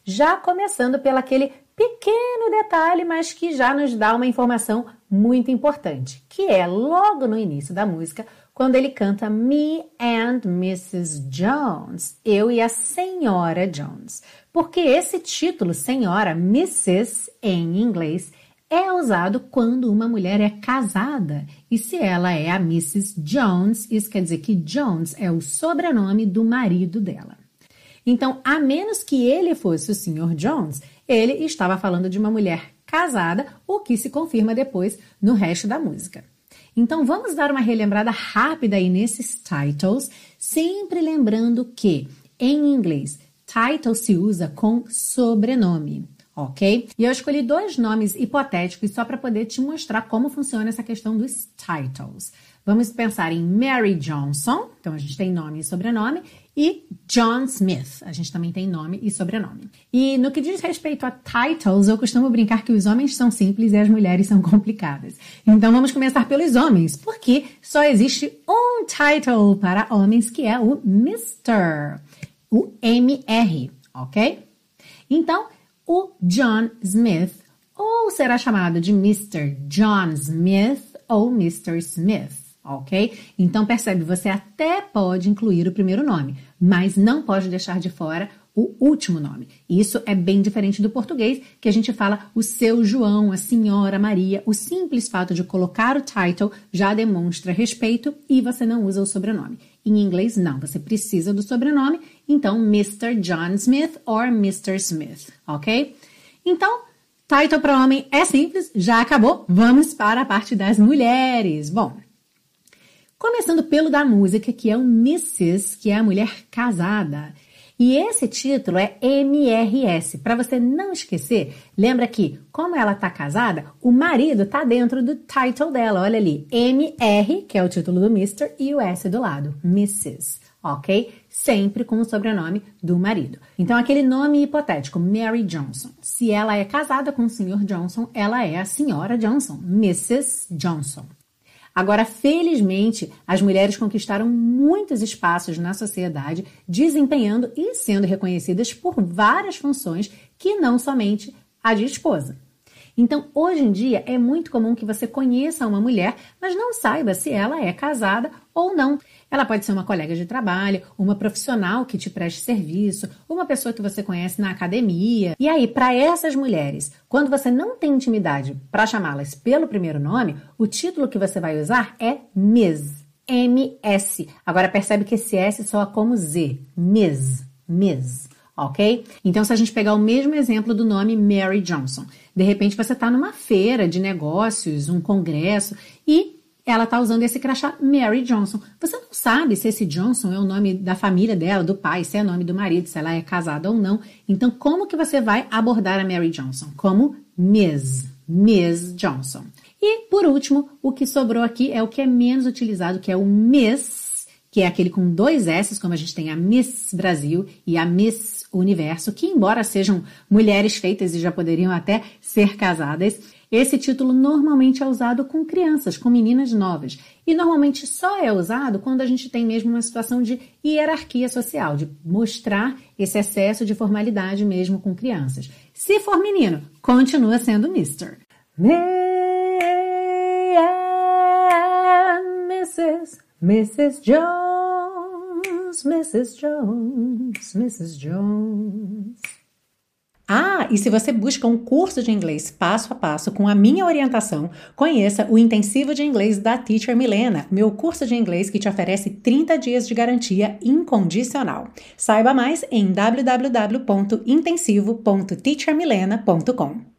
Já começando pelo aquele pequeno detalhe, mas que já nos dá uma informação muito importante, que é logo no início da música, quando ele canta Me and Mrs. Jones, eu e a Senhora Jones. Porque esse título, Senhora, Mrs. em inglês, é usado quando uma mulher é casada. E se ela é a Mrs. Jones, isso quer dizer que Jones é o sobrenome do marido dela. Então, a menos que ele fosse o Sr. Jones, ele estava falando de uma mulher casada, o que se confirma depois no resto da música. Então, vamos dar uma relembrada rápida aí nesses titles, sempre lembrando que, em inglês, title se usa com sobrenome, ok? E eu escolhi 2 nomes hipotéticos só para poder te mostrar como funciona essa questão dos titles. Vamos pensar em Mary Johnson, então a gente tem nome e sobrenome, e John Smith, a gente também tem nome e sobrenome. E no que diz respeito a titles, eu costumo brincar que os homens são simples e as mulheres são complicadas. Então vamos começar pelos homens, porque só existe um title para homens, que é o Mr., o MR, ok? Então, o John Smith ou será chamado de Mr. John Smith ou Mr. Smith. Ok? Então, percebe, você até pode incluir o primeiro nome, mas não pode deixar de fora o último nome. Isso é bem diferente do português, que a gente fala o seu João, a senhora Maria. O simples fato de colocar o title já demonstra respeito e você não usa o sobrenome. Em inglês, não. Você precisa do sobrenome, então Mr. John Smith or Mr. Smith, ok? Então, title para homem é simples, já acabou. Vamos para a parte das mulheres. Bom, começando pelo da música, que é o Mrs., que é a mulher casada. E esse título é MRS. Para você não esquecer, lembra que, como ela está casada, o marido está dentro do title dela. Olha ali, MR, que é o título do Mr., e o S do lado, Mrs., ok? Sempre com o sobrenome do marido. Então, aquele nome hipotético, Mary Johnson. Se ela é casada com o Sr. Johnson, ela é a Senhora Johnson, Mrs. Johnson. Agora, felizmente, as mulheres conquistaram muitos espaços na sociedade, desempenhando e sendo reconhecidas por várias funções que não somente a de esposa. Então, hoje em dia, é muito comum que você conheça uma mulher, mas não saiba se ela é casada ou não. Ela pode ser uma colega de trabalho, uma profissional que te preste serviço, uma pessoa que você conhece na academia. E aí, para essas mulheres, quando você não tem intimidade para chamá-las pelo primeiro nome, o título que você vai usar é Ms. M-S. Agora percebe que esse S soa como Z. Ms. Ok? Então, se a gente pegar o mesmo exemplo do nome Mary Johnson, de repente você está numa feira de negócios, um congresso, e ela está usando esse crachá Mary Johnson. Você não sabe se esse Johnson é o nome da família dela, do pai, se é o nome do marido, se ela é casada ou não. Então, como que você vai abordar a Mary Johnson? Como Miss Johnson. E, por último, o que sobrou aqui é o que é menos utilizado, que é o Miss, que é aquele com 2 S's, como a gente tem a Miss Brasil e a Miss Universo, que embora sejam mulheres feitas e já poderiam até ser casadas, esse título normalmente é usado com crianças, com meninas novas. E normalmente só é usado quando a gente tem mesmo uma situação de hierarquia social, de mostrar esse excesso de formalidade mesmo com crianças. Se for menino, continua sendo Mr. Mrs. Jones, Mrs. Jones. Ah, e se você busca um curso de inglês passo a passo com a minha orientação, conheça o Intensivo de Inglês da Teacher Milena, meu curso de inglês que te oferece 30 dias de garantia incondicional. Saiba mais em www.intensivo.teachermilena.com.